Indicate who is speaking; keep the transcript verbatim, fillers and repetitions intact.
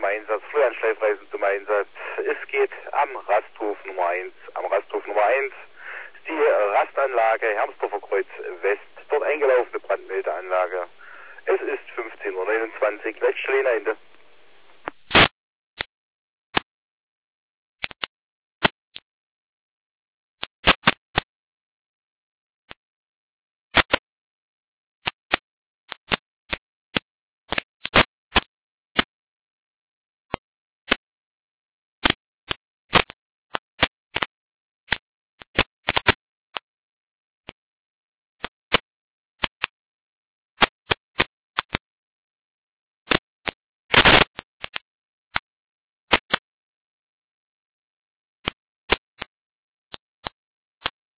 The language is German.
Speaker 1: Einsatz, Flureinschleifreisen zum Einsatz. Es geht am Rasthof Nummer eins. Am Rasthof Nummer eins ist die Rastanlage Hermsdorfer Kreuz West, dort eingelaufene Brandmeldeanlage. Es ist fünfzehn Uhr neunundzwanzig, Leitstelle Ende.